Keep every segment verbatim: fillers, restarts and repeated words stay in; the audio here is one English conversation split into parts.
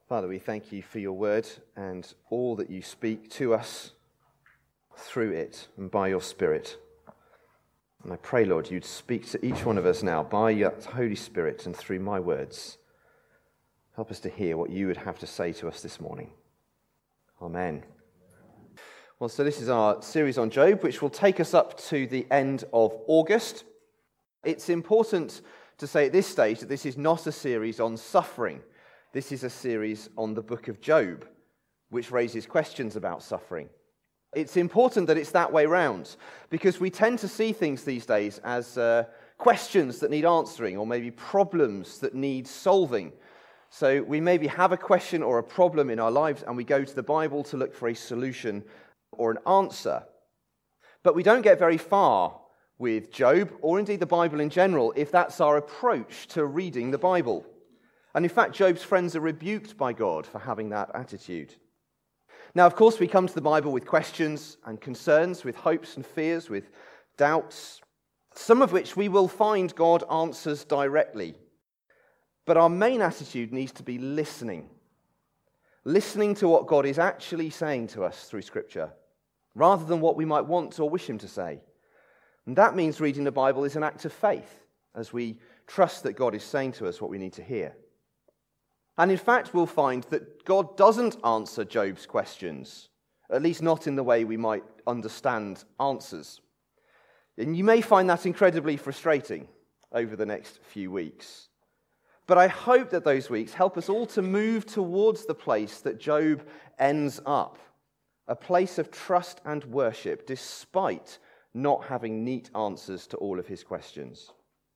Father, we thank you for your word and all that you speak to us through it and by your Spirit. And I pray, Lord, you'd speak to each one of us now by your Holy Spirit and through my words. Help us to hear what you would have to say to us this morning. Amen. Well, so this is our series on Job, which will take us up to the end of August. It's important to say at this stage that this is not a series on suffering. This is a series on the book of Job, which raises questions about suffering. It's important that it's that way round, because we tend to see things these days as uh, questions that need answering, or maybe problems that need solving. So we maybe have a question or a problem in our lives, and we go to the Bible to look for a solution or an answer. But we don't get very far with Job, or indeed the Bible in general, if that's our approach to reading the Bible. And in fact, Job's friends are rebuked by God for having that attitude. Now, of course, we come to the Bible with questions and concerns, with hopes and fears, with doubts, some of which we will find God answers directly. But our main attitude needs to be listening. Listening to what God is actually saying to us through Scripture, rather than what we might want or wish him to say. And that means reading the Bible is an act of faith, as we trust that God is saying to us what we need to hear. And in fact, we'll find that God doesn't answer Job's questions, at least not in the way we might understand answers. And you may find that incredibly frustrating over the next few weeks. But I hope that those weeks help us all to move towards the place that Job ends up, a place of trust and worship, despite not having neat answers to all of his questions.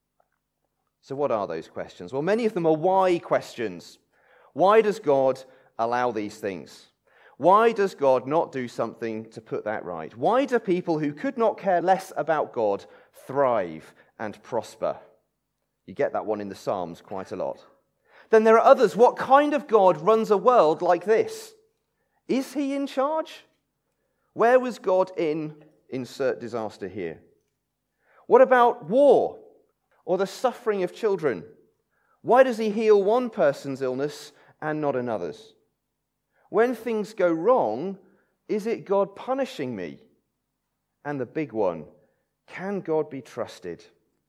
So what are those questions? Well, many of them are why questions. Why does God allow these things? Why does God not do something to put that right? Why do people who could not care less about God thrive and prosper? You get that one in the Psalms quite a lot. Then there are others. What kind of God runs a world like this? Is he in charge? Where was God in? Insert disaster here. What about war or the suffering of children? Why does he heal one person's illness and not another's? When things go wrong, is it God punishing me? And the big one, can God be trusted?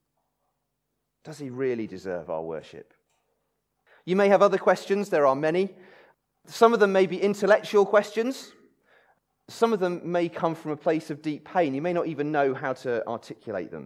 Does he really deserve our worship? You may have other questions. There are many. Some of them may be intellectual questions. Some of them may come from a place of deep pain. You may not even know how to articulate them.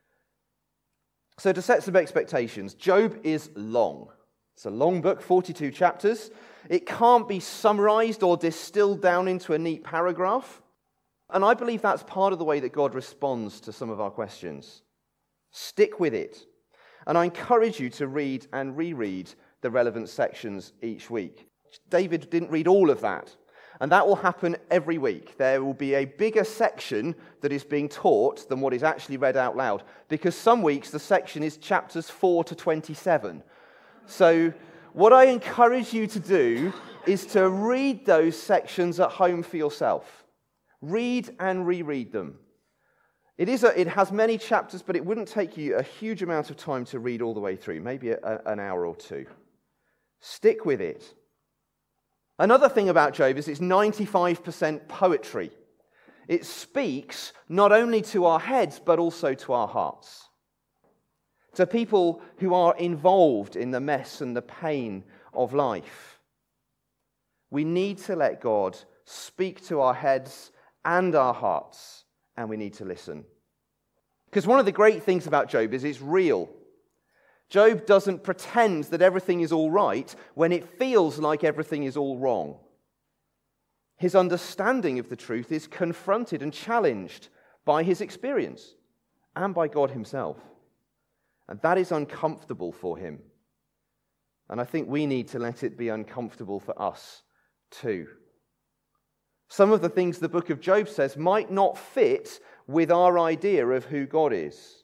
So to set some expectations, Job is long. It's a long book, forty-two chapters. It can't be summarized or distilled down into a neat paragraph. And I believe that's part of the way that God responds to some of our questions. Stick with it. And I encourage you to read and reread the relevant sections each week. David didn't read all of that. And that will happen every week. There will be a bigger section that is being taught than what is actually read out loud. Because some weeks the section is chapters four to twenty-seven. So what I encourage you to do is to read those sections at home for yourself. Read and reread them. It is a, it has many chapters, but it wouldn't take you a huge amount of time to read all the way through, maybe a, an hour or two. Stick with it. Another thing about Job is it's ninety-five percent poetry. It speaks not only to our heads, but also to our hearts. To people who are involved in the mess and the pain of life. We need to let God speak to our heads and our hearts, and we need to listen. Because one of the great things about Job is it's real. Job doesn't pretend that everything is all right when it feels like everything is all wrong. His understanding of the truth is confronted and challenged by his experience and by God himself. And that is uncomfortable for him. And I think we need to let it be uncomfortable for us too. Some of the things the book of Job says might not fit with our idea of who God is.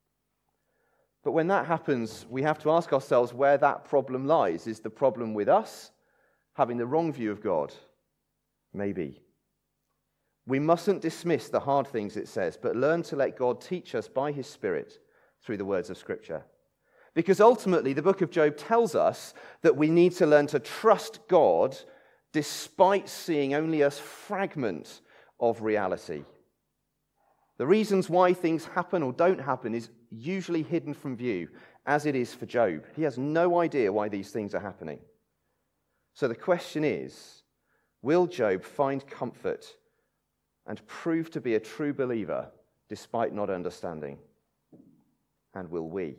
But when that happens, we have to ask ourselves where that problem lies. Is the problem with us, having the wrong view of God? Maybe. We mustn't dismiss the hard things it says, but learn to let God teach us by his Spirit through the words of Scripture. Because ultimately, the book of Job tells us that we need to learn to trust God despite seeing only a fragment of reality. The reasons why things happen or don't happen is usually hidden from view, as it is for Job. He has no idea why these things are happening. So the question is, will Job find comfort and prove to be a true believer despite not understanding? And will we?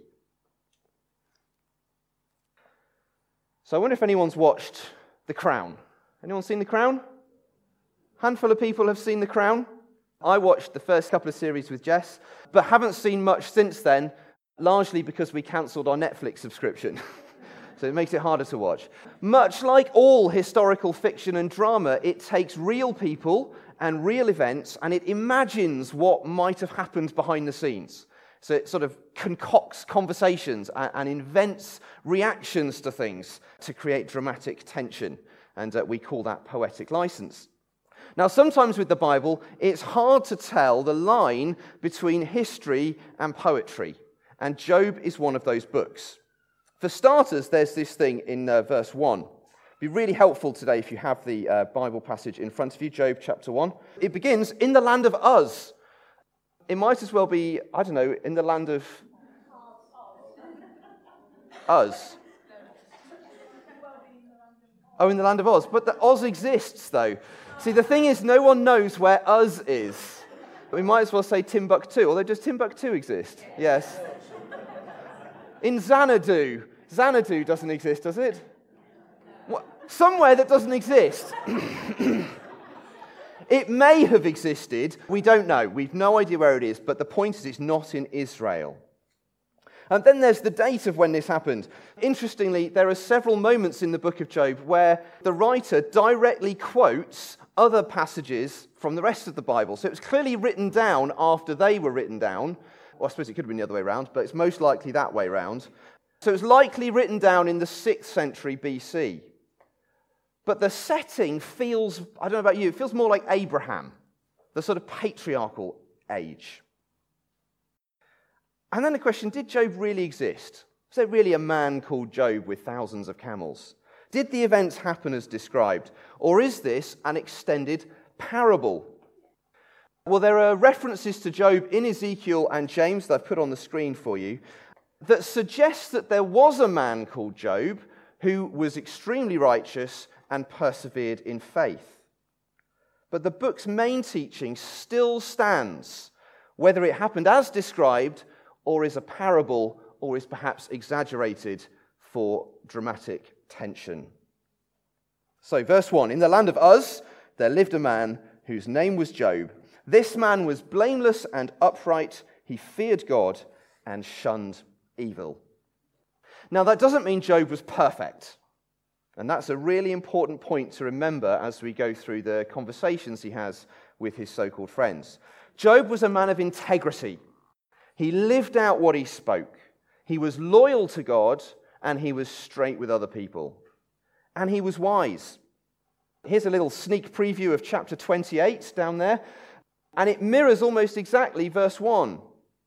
So I wonder if anyone's watched The Crown. Anyone seen The Crown? Handful of people have seen The Crown. I watched the first couple of series with Jess, but haven't seen much since then, largely because we cancelled our Netflix subscription. So it makes it harder to watch. Much like all historical fiction and drama, it takes real people and real events, and it imagines what might have happened behind the scenes. So it sort of concocts conversations and, and invents reactions to things to create dramatic tension. And uh, we call that poetic license. Now, sometimes with the Bible, it's hard to tell the line between history and poetry. And Job is one of those books. For starters, there's this thing in uh, verse one. It'd be really helpful today if you have the uh, Bible passage in front of you, Job chapter one. It begins, in the land of Uz. It might as well be, I don't know, in the land of Uz. Oh, in the land of Oz. But the Oz exists, though. See, the thing is, no one knows where Uz is. We might as well say Timbuktu, although does Timbuktu exist? Yes. In Xanadu. Xanadu doesn't exist, does it? What? Somewhere that doesn't exist. It may have existed. We don't know. We've no idea where it is, but the point is it's not in Israel. And then there's the date of when this happened. Interestingly, there are several moments in the book of Job where the writer directly quotes other passages from the rest of the Bible. So it was clearly written down after they were written down. Well, I suppose it could have been the other way around, but it's most likely that way around. So it was likely written down in the sixth century B C. But the setting feels, I don't know about you, it feels more like Abraham, the sort of patriarchal age. And then the question, did Job really exist? Was there really a man called Job with thousands of camels? Did the events happen as described? Or is this an extended parable? Well, there are references to Job in Ezekiel and James that I've put on the screen for you that suggest that there was a man called Job who was extremely righteous and persevered in faith. But the book's main teaching still stands, whether it happened as described or is a parable, or is perhaps exaggerated for dramatic tension. So, verse one, in the land of Uz, there lived a man whose name was Job. This man was blameless and upright. He feared God and shunned evil. Now, that doesn't mean Job was perfect. And that's a really important point to remember as we go through the conversations he has with his so-called friends. Job was a man of integrity. He lived out what he spoke. He was loyal to God, and he was straight with other people. And he was wise. Here's a little sneak preview of chapter twenty-eight down there, and it mirrors almost exactly verse one.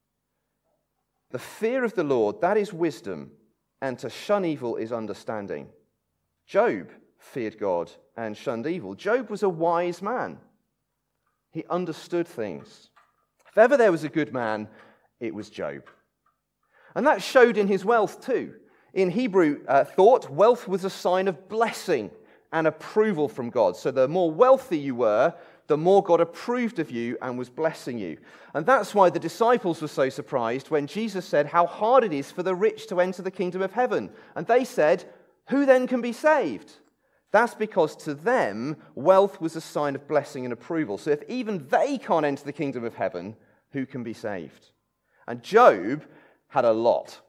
The fear of the Lord, that is wisdom, and to shun evil is understanding. Job feared God and shunned evil. Job was a wise man. He understood things. If ever there was a good man, it was Job. And that showed in his wealth too. In Hebrew uh, thought, wealth was a sign of blessing and approval from God. So the more wealthy you were, the more God approved of you and was blessing you. And that's why the disciples were so surprised when Jesus said how hard it is for the rich to enter the kingdom of heaven. And they said, who then can be saved? That's because to them, wealth was a sign of blessing and approval. So if even they can't enter the kingdom of heaven, who can be saved? And Job had a lot.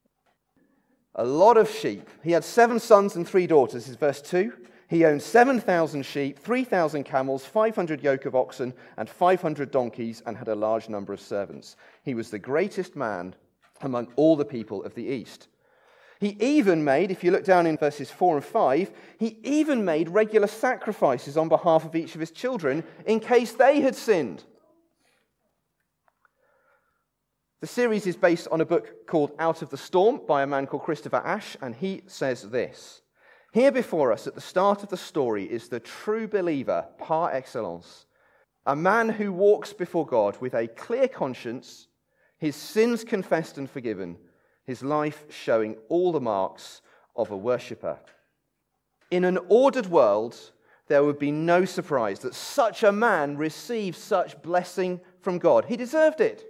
A lot of sheep. He had seven sons and three daughters, is verse two. He owned seven thousand sheep, three thousand camels, five hundred yoke of oxen, and five hundred donkeys, and had a large number of servants. He was the greatest man among all the people of the East. He even made, if you look down in verses four and five, he even made regular sacrifices on behalf of each of his children in case they had sinned. The series is based on a book called Out of the Storm by a man called Christopher Ash, and he says this: "Here before us at the start of the story is the true believer par excellence, a man who walks before God with a clear conscience, his sins confessed and forgiven, his life showing all the marks of a worshipper. In an ordered world, there would be no surprise that such a man received such blessing from God. He deserved it.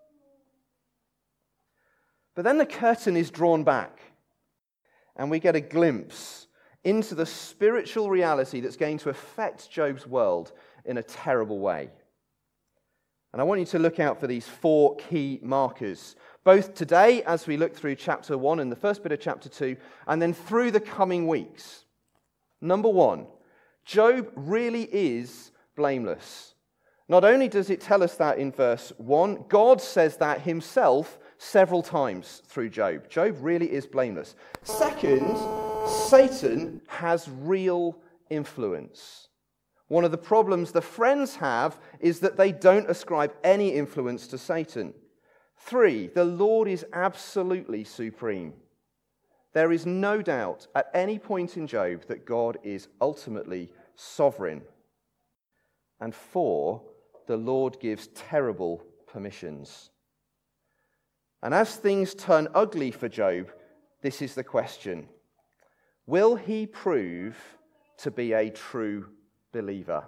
But then the curtain is drawn back, and we get a glimpse into the spiritual reality that's going to affect Job's world in a terrible way. And I want you to look out for these four key markers, both today as we look through chapter one and the first bit of chapter two, and then through the coming weeks. Number one, Job really is blameless. Not only does it tell us that in verse one, God says that himself several times through Job. Job really is blameless. Second, Satan has real influence. One of the problems the friends have is that they don't ascribe any influence to Satan. Three, the Lord is absolutely supreme. There is no doubt at any point in Job that God is ultimately sovereign. And four, the Lord gives terrible permissions. And as things turn ugly for Job, this is the question: will he prove to be a true believer?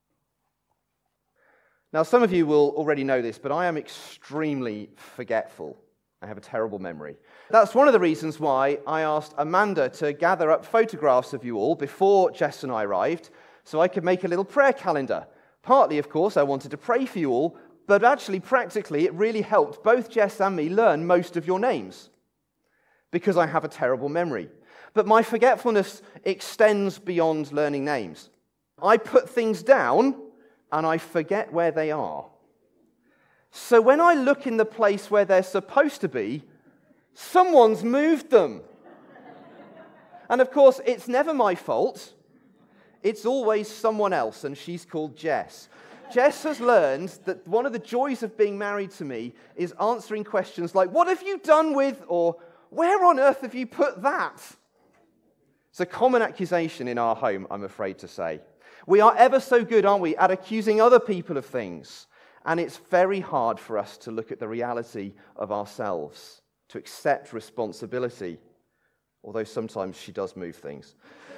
Now, some of you will already know this, but I am extremely forgetful. I have a terrible memory. That's one of the reasons why I asked Amanda to gather up photographs of you all before Jess and I arrived, so I could make a little prayer calendar. Partly, of course, I wanted to pray for you all, but actually, practically, it really helped both Jess and me learn most of your names, because I have a terrible memory. But my forgetfulness extends beyond learning names. I put things down, and I forget where they are. So when I look in the place where they're supposed to be, someone's moved them. And of course, it's never my fault. It's always someone else, and she's called Jess. Jess has learned that one of the joys of being married to me is answering questions like, "What have you done with?" or "Where on earth have you put that?" It's a common accusation in our home, I'm afraid to say. We are ever so good, aren't we, at accusing other people of things. And it's very hard for us to look at the reality of ourselves, to accept responsibility. Although sometimes she does move things.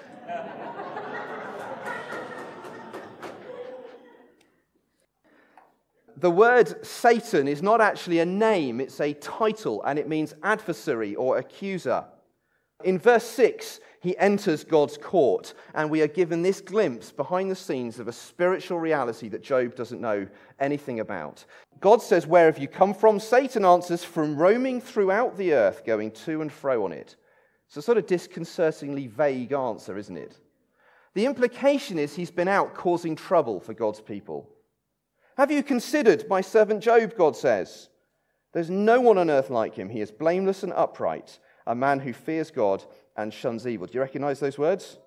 The word Satan is not actually a name, it's a title, and it means adversary or accuser. In verse six, he enters God's court, and we are given this glimpse behind the scenes of a spiritual reality that Job doesn't know anything about. God says, "Where have you come from?" Satan answers, "From roaming throughout the earth, going to and fro on it." It's a sort of disconcertingly vague answer, isn't it? The implication is he's been out causing trouble for God's people. "Have you considered my servant Job?" God says. "There's no one on earth like him. He is blameless and upright, a man who fears God and shuns evil." Do you recognize those words?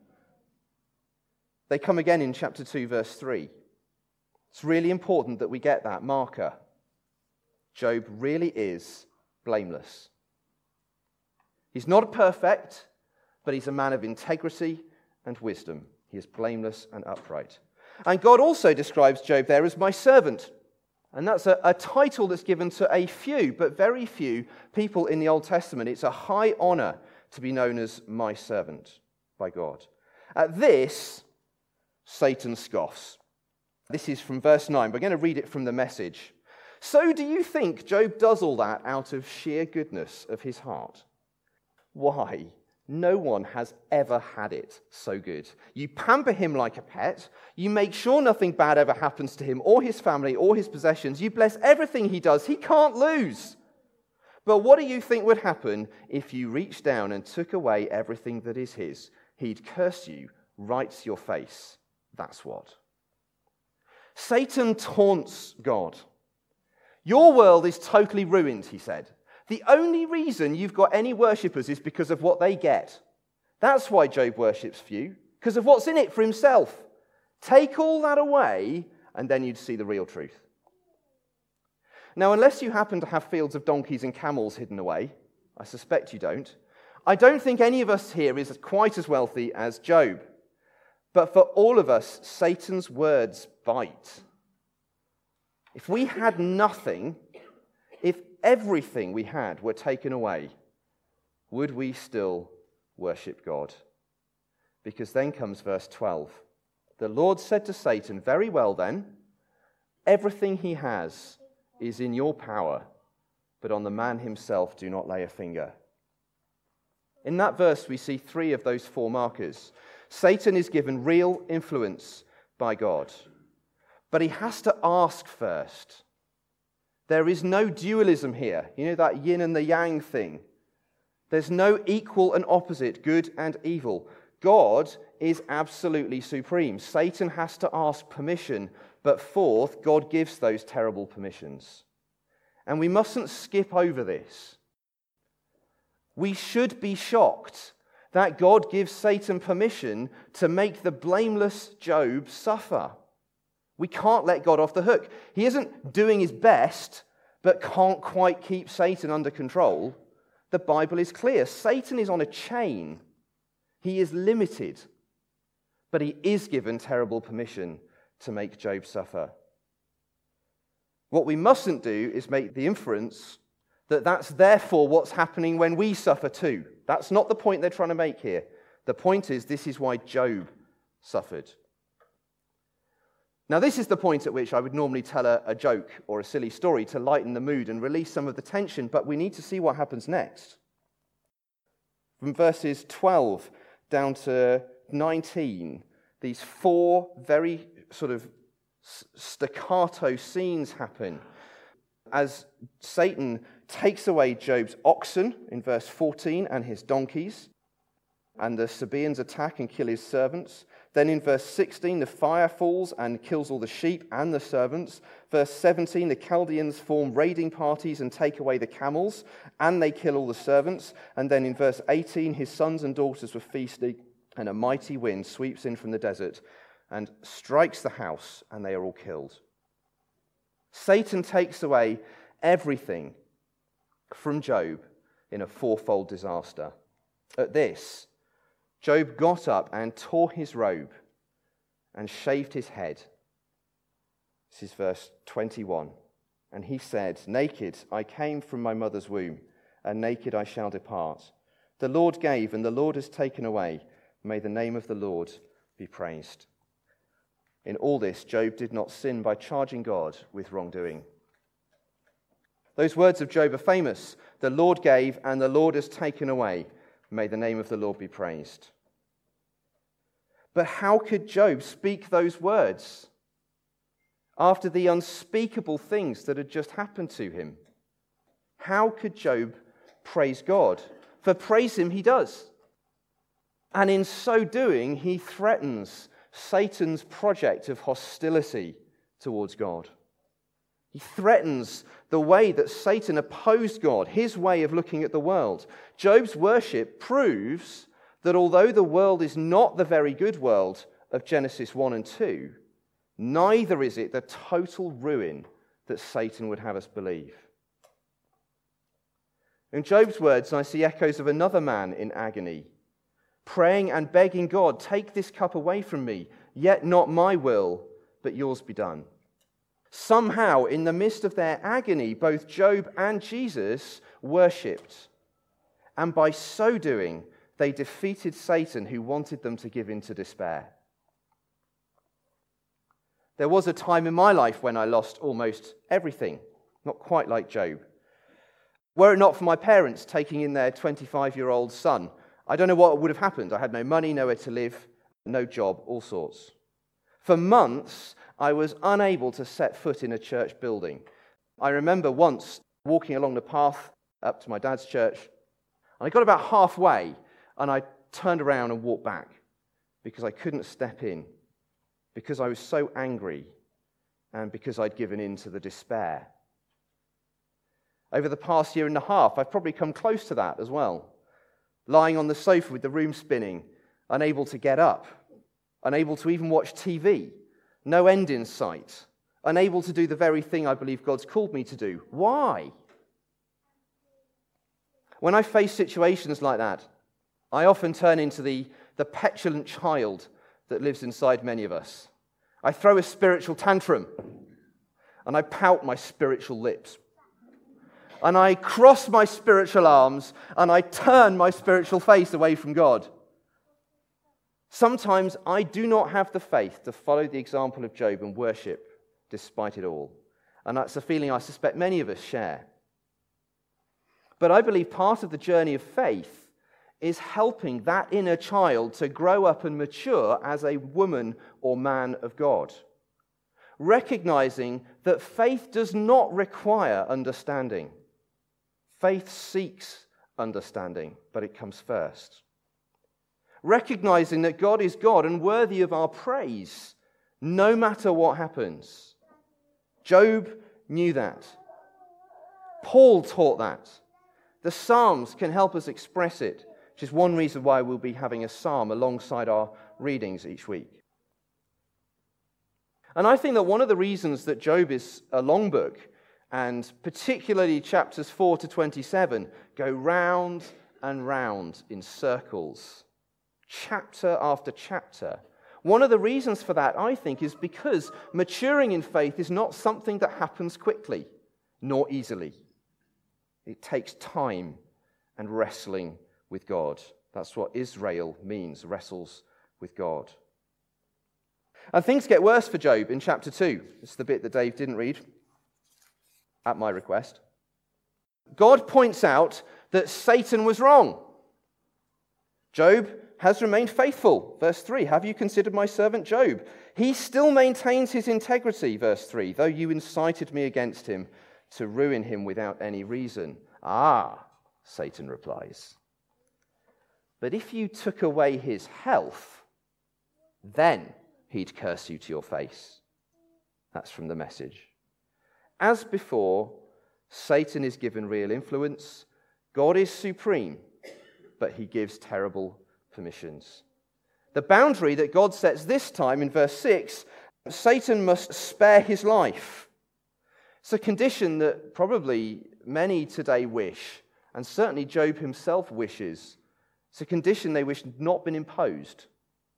They come again in chapter two, verse three. It's really important that we get that marker. Job really is blameless. He's not perfect, but he's a man of integrity and wisdom. He is blameless and upright. And God also describes Job there as my servant. And that's a, a title that's given to a few, but very few people in the Old Testament. It's a high honor to be known as my servant by God. At this, Satan scoffs. This is from verse nine. We're going to read it from the Message. "So do you think Job does all that out of sheer goodness of his heart? Why? No one has ever had it so good. You pamper him like a pet. You make sure nothing bad ever happens to him or his family or his possessions. You bless everything he does. He can't lose. But what do you think would happen if you reached down and took away everything that is his? He'd curse you right to your face. That's what." Satan taunts God. "Your world is totally ruined," he said. "The only reason you've got any worshippers is because of what they get. That's why Job worships few, because of what's in it for himself. Take all that away, and then you'd see the real truth." Now, unless you happen to have fields of donkeys and camels hidden away, I suspect you don't, I don't think any of us here is quite as wealthy as Job. But for all of us, Satan's words bite. If we had nothing, if everything we had were taken away, would we still worship God? Because then comes verse twelve. The Lord said to Satan, "Very well then, everything he has is in your power, but on the man himself do not lay a finger." In that verse, we see three of those four markers. Satan is given real influence by God, but he has to ask first. There is no dualism here. You know that yin and the yang thing? There's no equal and opposite, good and evil. God is absolutely supreme. Satan has to ask permission, but fourth, God gives those terrible permissions. And we mustn't skip over this. We should be shocked that God gives Satan permission to make the blameless Job suffer. We can't let God off the hook. He isn't doing his best, but can't quite keep Satan under control. The Bible is clear. Satan is on a chain. He is limited, but he is given terrible permission to make Job suffer. What we mustn't do is make the inference that that's therefore what's happening when we suffer too. That's not the point they're trying to make here. The point is, this is why Job suffered. Now, this is the point at which I would normally tell a, a joke or a silly story to lighten the mood and release some of the tension, but we need to see what happens next. From verses twelve down to nineteen, these four very sort of staccato scenes happen as Satan takes away Job's oxen in verse fourteen and his donkeys, and the Sabaeans attack and kill his servants. Then in verse sixteen, the fire falls and kills all the sheep and the servants. Verse seventeen, the Chaldeans form raiding parties and take away the camels, and they kill all the servants. And then in verse eighteen, his sons and daughters were feasting, and a mighty wind sweeps in from the desert and strikes the house, and they are all killed. Satan takes away everything from Job in a fourfold disaster. At this, Job got up and tore his robe and shaved his head. This is verse twenty-one. And he said, "Naked I came from my mother's womb, and naked I shall depart. The Lord gave, and the Lord has taken away. May the name of the Lord be praised." In all this, Job did not sin by charging God with wrongdoing. Those words of Job are famous. The Lord gave, and the Lord has taken away. May the name of the Lord be praised. But how could Job speak those words after the unspeakable things that had just happened to him? How could Job praise God? For praise him he does. And in so doing, he threatens Satan's project of hostility towards God. He threatens the way that Satan opposed God, his way of looking at the world. Job's worship proves that although the world is not the very good world of Genesis one and two, neither is it the total ruin that Satan would have us believe. In Job's words, I see echoes of another man in agony, praying and begging God, "Take this cup away from me, yet not my will, but yours be done." Somehow, in the midst of their agony, both Job and Jesus worshipped. And by so doing, they defeated Satan, who wanted them to give in to despair. There was a time in my life when I lost almost everything, not quite like Job. Were it not for my parents taking in their twenty-five-year-old son, I don't know what would have happened. I had no money, nowhere to live, no job, all sorts. For months, I was unable to set foot in a church building. I remember once walking along the path up to my dad's church, and I got about halfway, and I turned around and walked back because I couldn't step in, because I was so angry, and because I'd given in to the despair. Over the past year and a half, I've probably come close to that as well. Lying on the sofa with the room spinning, unable to get up, unable to even watch T V, no end in sight, unable to do the very thing I believe God's called me to do. Why? When I face situations like that, I often turn into the, the petulant child that lives inside many of us. I throw a spiritual tantrum, and I pout my spiritual lips. And I cross my spiritual arms, and I turn my spiritual face away from God. Sometimes I do not have the faith to follow the example of Job and worship despite it all. And that's a feeling I suspect many of us share. But I believe part of the journey of faith is helping that inner child to grow up and mature as a woman or man of God. Recognizing that faith does not require understanding. Faith seeks understanding, but it comes first. Recognizing that God is God and worthy of our praise, no matter what happens. Job knew that. Paul taught that. The Psalms can help us express it, which is one reason why we'll be having a psalm alongside our readings each week. And I think that one of the reasons that Job is a long book, and particularly chapters four to twenty-seven, go round and round in circles, chapter after chapter. One of the reasons for that, I think, is because maturing in faith is not something that happens quickly, nor easily. It takes time and wrestling with God. That's what Israel means, wrestles with God. And things get worse for Job in chapter two. It's the bit that Dave didn't read, at my request. God points out that Satan was wrong. Job has remained faithful. Verse three, have you considered my servant Job? He still maintains his integrity, verse three, though you incited me against him to ruin him without any reason. Ah, Satan replies. But if you took away his health, then he'd curse you to your face. That's from the Message. As before, Satan is given real influence. God is supreme, but he gives terrible permissions. The boundary that God sets this time in verse six, Satan must spare his life. It's a condition that probably many today wish, and certainly Job himself wishes. It's a condition they wish had not been imposed.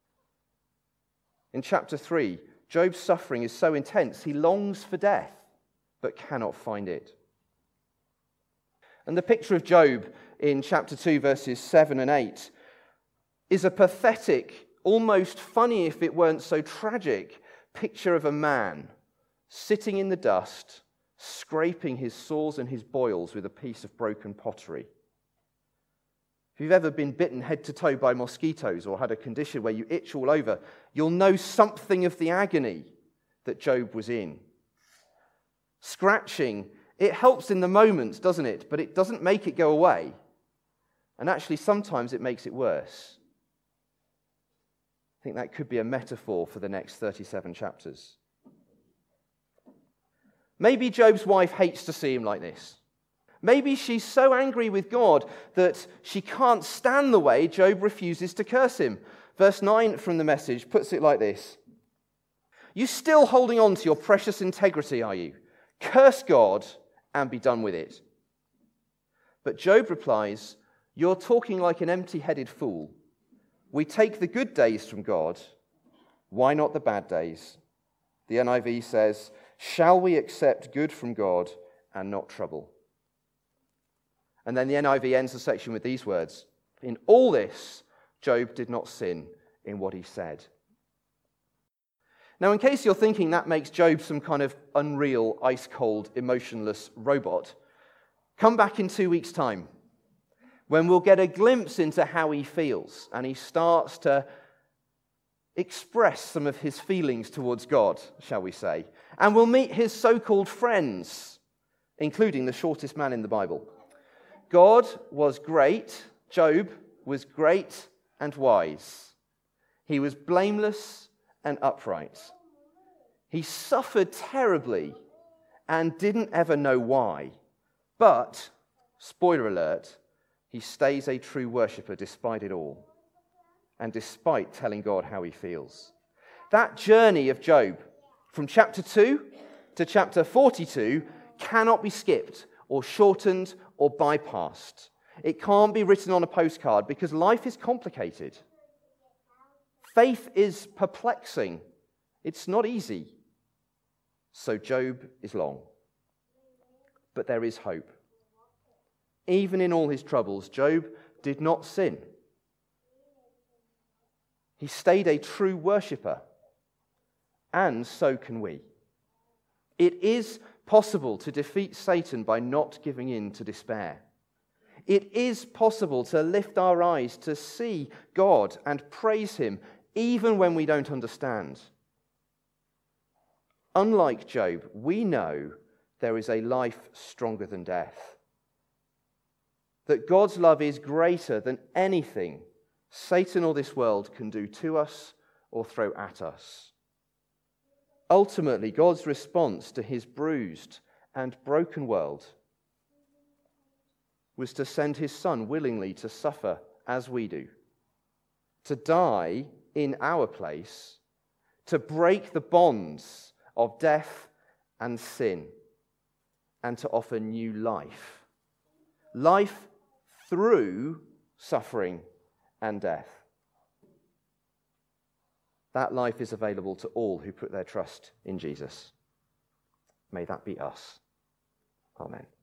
In chapter three, Job's suffering is so intense, he longs for death, but cannot find it. And the picture of Job in chapter two, verses seven and eight, is a pathetic, almost funny if it weren't so tragic, picture of a man sitting in the dust, scraping his sores and his boils with a piece of broken pottery. If you've ever been bitten head to toe by mosquitoes or had a condition where you itch all over, you'll know something of the agony that Job was in. Scratching, it helps in the moment, doesn't it? But it doesn't make it go away. And actually, sometimes it makes it worse. I think that could be a metaphor for the next thirty-seven chapters. Maybe Job's wife hates to see him like this. Maybe she's so angry with God that she can't stand the way Job refuses to curse him. Verse nine from the Message puts it like this. You still holding on to your precious integrity, are you? Curse God and be done with it. But Job replies, you're talking like an empty-headed fool. We take the good days from God. Why not the bad days? The N I V says, shall we accept good from God and not trouble? And then the N I V ends the section with these words. In all this, Job did not sin in what he said. Now, in case you're thinking that makes Job some kind of unreal, ice-cold, emotionless robot, come back in two weeks' time, when we'll get a glimpse into how he feels, and he starts to express some of his feelings towards God, shall we say. And we'll meet his so-called friends, including the shortest man in the Bible. God was great, Job was great and wise. He was blameless and upright. He suffered terribly and didn't ever know why. But, spoiler alert, he stays a true worshipper despite it all, and despite telling God how he feels. That journey of Job, from chapter two to chapter forty-two cannot be skipped or shortened or bypassed. It can't be written on a postcard because life is complicated. Faith is perplexing. It's not easy. So Job is long. But there is hope. Even in all his troubles, Job did not sin. He stayed a true worshipper. And so can we. It is possible to defeat Satan by not giving in to despair. It is possible to lift our eyes to see God and praise him even when we don't understand. Unlike Job, we know there is a life stronger than death. That God's love is greater than anything Satan or this world can do to us or throw at us. Ultimately, God's response to his bruised and broken world was to send his Son willingly to suffer as we do, to die in our place, to break the bonds of death and sin, and to offer new life. Life through suffering and death. That life is available to all who put their trust in Jesus. May that be us. Amen.